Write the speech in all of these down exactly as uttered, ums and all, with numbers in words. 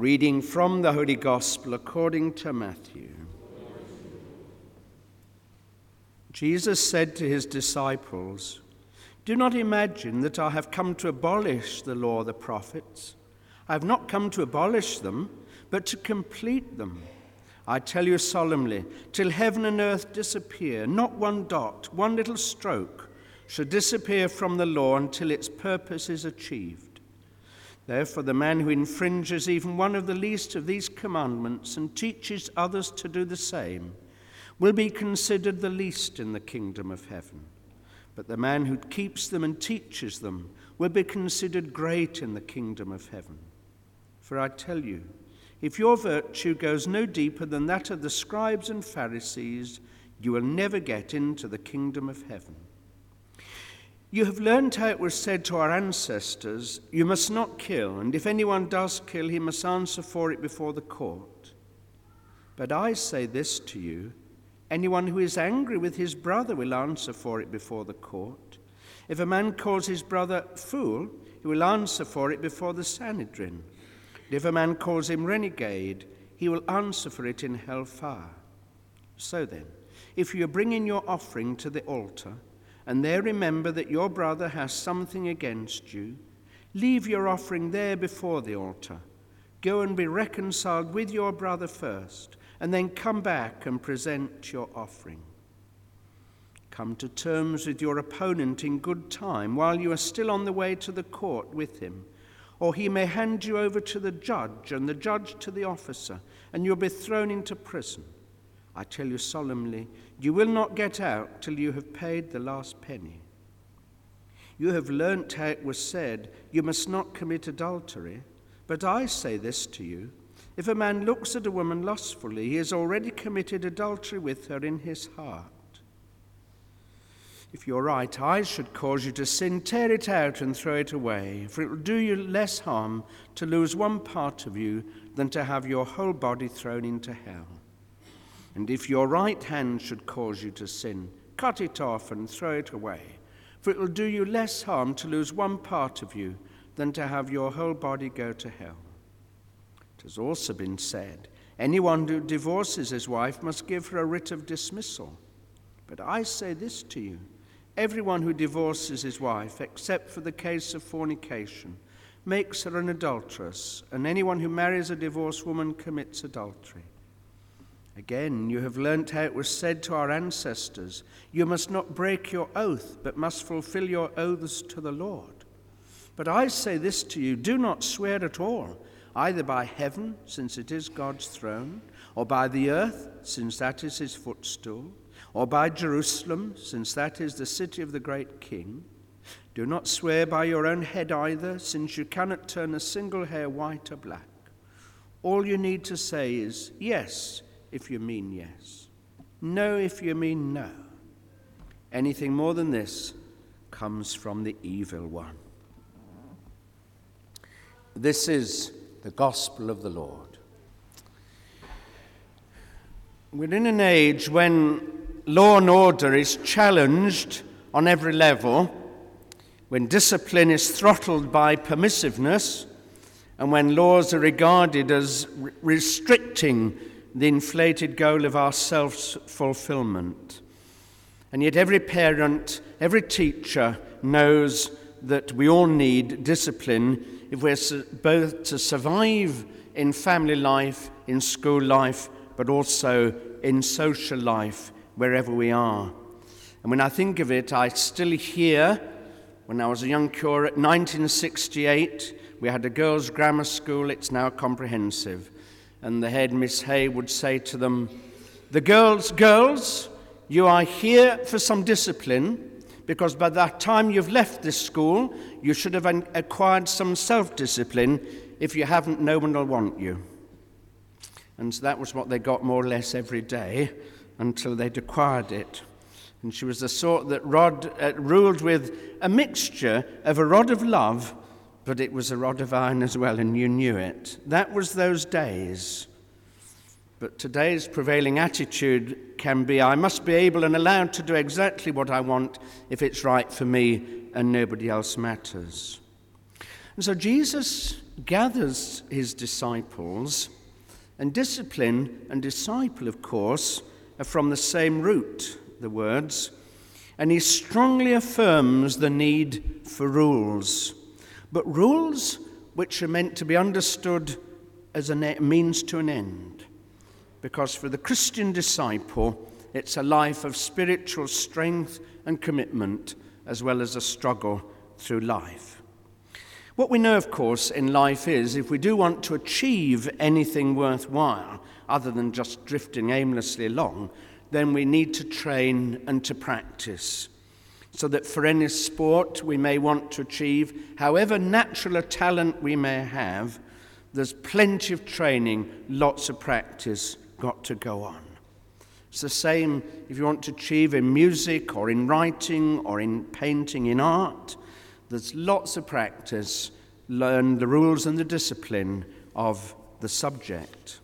A reading from the Holy Gospel according to Matthew. Jesus said to his disciples, "Do not imagine that I have come to abolish the law or the prophets. I have not come to abolish them, but to complete them. I tell you solemnly, till heaven and earth disappear, not one dot, one little stroke shall disappear from the law until its purpose is achieved. Therefore, the man who infringes even one of the least of these commandments and teaches others to do the same will be considered the least in the kingdom of heaven. But the man who keeps them and teaches them will be considered great in the kingdom of heaven. For I tell you, if your virtue goes no deeper than that of the scribes and Pharisees, you will never get into the kingdom of heaven. You have learned how it was said to our ancestors, 'You must not kill, and if anyone does kill, he must answer for it before the court.' But I say this to you, anyone who is angry with his brother will answer for it before the court. If a man calls his brother fool, he will answer for it before the Sanhedrin. And if a man calls him renegade, he will answer for it in hellfire. So then, if you bring in your offering to the altar, and there remember that your brother has something against you, leave your offering there before the altar. Go and be reconciled with your brother first, and then come back and present your offering. Come to terms with your opponent in good time while you are still on the way to the court with him, or he may hand you over to the judge, and the judge to the officer, and you'll be thrown into prison. I tell you solemnly, you will not get out till you have paid the last penny. You have learnt how it was said, 'You must not commit adultery.' But I say this to you, if a man looks at a woman lustfully, he has already committed adultery with her in his heart. If your right eye should cause you to sin, tear it out and throw it away, for it will do you less harm to lose one part of you than to have your whole body thrown into hell. And if your right hand should cause you to sin, cut it off and throw it away, for it will do you less harm to lose one part of you than to have your whole body go to hell. It has also been said, anyone who divorces his wife must give her a writ of dismissal. But I say this to you, everyone who divorces his wife, except for the case of fornication, makes her an adulteress, and anyone who marries a divorced woman commits adultery. Again, you have learnt how it was said to our ancestors, 'You must not break your oath, but must fulfill your oaths to the Lord.' But I say this to you, do not swear at all, either by heaven, since it is God's throne, or by the earth, since that is his footstool, or by Jerusalem, since that is the city of the great King. Do not swear by your own head either, since you cannot turn a single hair white or black. All you need to say is, 'Yes,' if you mean yes. 'No,' if you mean no. Anything more than this comes from the evil one." This is the gospel of the Lord. We're in an age when law and order is challenged on every level, when discipline is throttled by permissiveness, and when laws are regarded as re- restricting the inflated goal of our self-fulfillment. And yet every parent, every teacher knows that we all need discipline if we're su- both to survive in family life, in school life, but also in social life, wherever we are. And when I think of it, I still hear, when I was a young curate, nineteen sixty-eight, we had a girls' grammar school, it's now comprehensive. And the head, Miss Hay, would say to them, "The girls, girls, you are here for some discipline, because by the time you've left this school, you should have acquired some self-discipline. If you haven't, no one will want you." And so that was what they got more or less every day until they'd acquired it. And she was the sort that rod, uh, ruled with a mixture of a rod of love, but it was a rod of iron as well, and you knew it. That was those days. But today's prevailing attitude can be, I must be able and allowed to do exactly what I want if it's right for me and nobody else matters. And so Jesus gathers his disciples, and discipline and disciple, of course, are from the same root, the words, and he strongly affirms the need for rules, but rules which are meant to be understood as a means to an end, because for the Christian disciple, it's a life of spiritual strength and commitment, as well as a struggle through life. What we know, of course, in life is if we do want to achieve anything worthwhile, other than just drifting aimlessly along, then we need to train and to practice. So that for any sport we may want to achieve, however natural a talent we may have, there's plenty of training, lots of practice got to go on. It's the same if you want to achieve in music or in writing or in painting, in art. There's lots of practice, learn the rules and the discipline of the subject.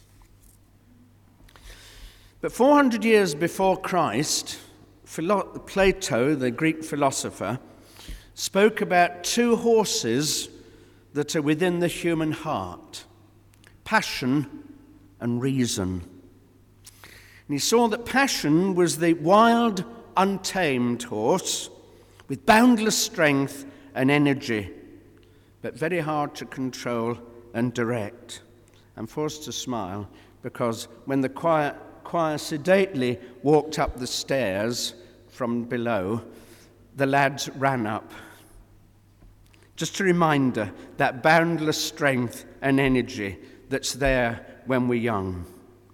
But four hundred years before Christ, Plato, the Greek philosopher, spoke about two horses that are within the human heart, passion and reason. And he saw that passion was the wild, untamed horse with boundless strength and energy, but very hard to control and direct. I'm forced to smile because when the choir, choir sedately walked up the stairs from below, the lads ran up. Just a reminder, that boundless strength and energy that's there when we're young.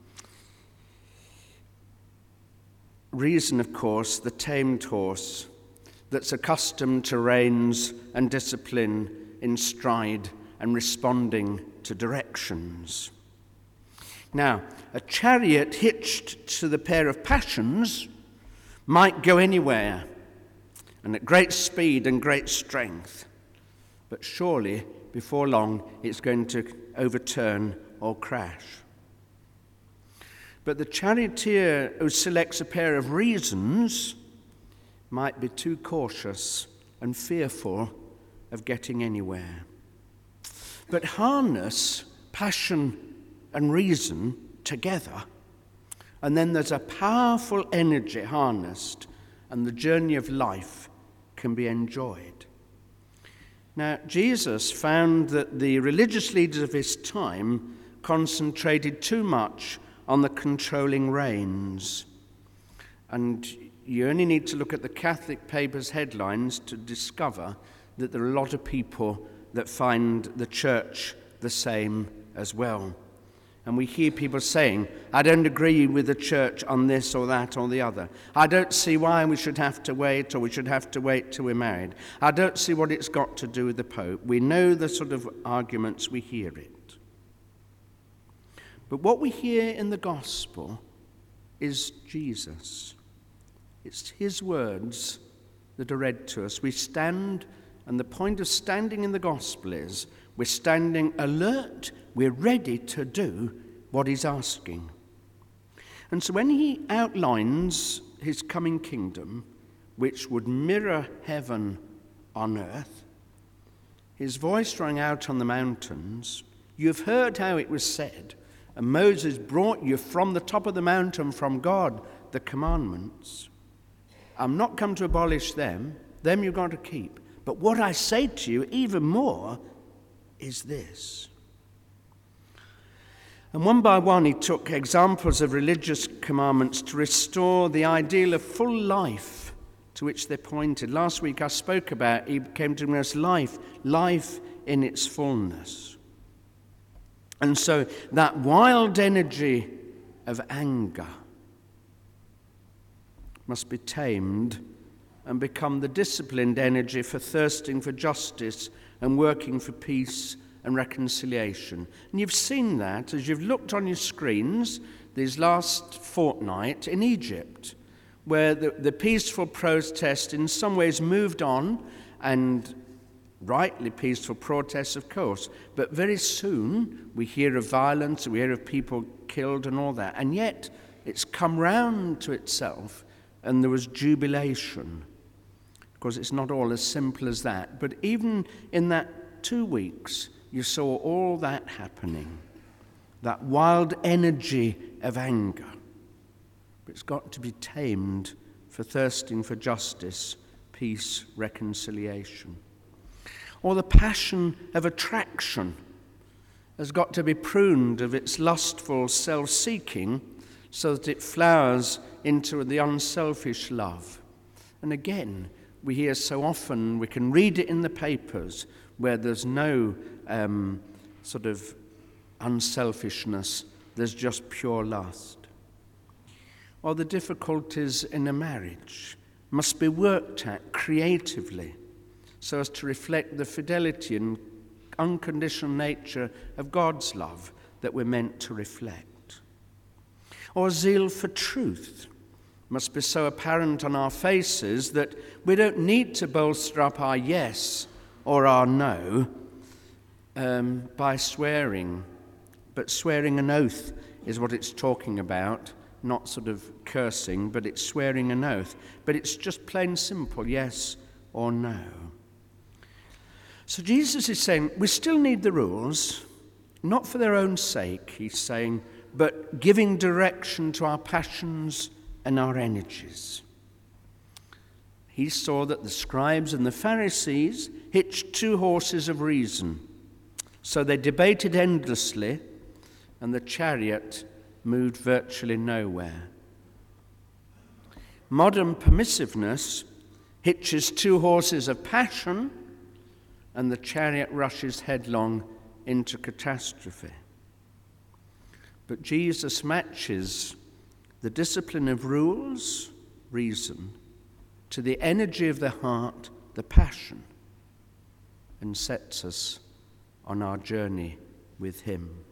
Reason, of course, the tamed horse that's accustomed to reins and discipline in stride and responding to directions. Now, a chariot hitched to the pair of passions might go anywhere and at great speed and great strength, but surely before long it's going to overturn or crash. But the charioteer who selects a pair of reasons might be too cautious and fearful of getting anywhere. But harness passion and reason together, and then there's a powerful energy harnessed, and the journey of life can be enjoyed. Now, Jesus found that the religious leaders of his time concentrated too much on the controlling reins. And you only need to look at the Catholic papers' headlines to discover that there are a lot of people that find the church the same as well. And we hear people saying, I don't agree with the church on this or that or the other. I don't see why we should have to wait, or we should have to wait till we're married. I don't see what it's got to do with the Pope. We know the sort of arguments, we hear it. But what we hear in the gospel is Jesus. It's his words that are read to us. We stand, and the point of standing in the gospel is we're standing alert, we're ready to do what he's asking. And so when he outlines his coming kingdom, which would mirror heaven on earth, his voice rang out on the mountains. You've heard how it was said, and Moses brought you from the top of the mountain from God the commandments. I'm not come to abolish them, them you've got to keep. But what I say to you even more is this. And one by one he took examples of religious commandments to restore the ideal of full life to which they pointed. Last week I spoke about, he came to bring us life, life in its fullness. And so that wild energy of anger must be tamed and become the disciplined energy for thirsting for justice and working for peace and reconciliation. And you've seen that as you've looked on your screens these last fortnight in Egypt, where the, the peaceful protest in some ways moved on, and rightly peaceful protests, of course, but very soon we hear of violence, we hear of people killed and all that, and yet it's come round to itself and there was jubilation. Of course, it's not all as simple as that, but even in that two weeks, you saw all that happening, that wild energy of anger. But it's got to be tamed for thirsting for justice, peace, reconciliation. Or the passion of attraction has got to be pruned of its lustful self-seeking so that it flowers into the unselfish love. And again, we hear so often, we can read it in the papers, where there's no um, sort of unselfishness, there's just pure lust. Or the difficulties in a marriage must be worked at creatively so as to reflect the fidelity and unconditional nature of God's love that we're meant to reflect. Or zeal for truth must be so apparent on our faces that we don't need to bolster up our yes or our no um, by swearing. But swearing an oath is what it's talking about, not sort of cursing, but it's swearing an oath. But it's just plain simple, yes or no. So Jesus is saying we still need the rules, not for their own sake, he's saying, but giving direction to our passions and our energies. He saw that the scribes and the Pharisees hitched two horses of reason. So they debated endlessly, and the chariot moved virtually nowhere. Modern permissiveness hitches two horses of passion, and the chariot rushes headlong into catastrophe. But Jesus matches the discipline of rules, reason, to the energy of the heart, the passion, and sets us on our journey with him.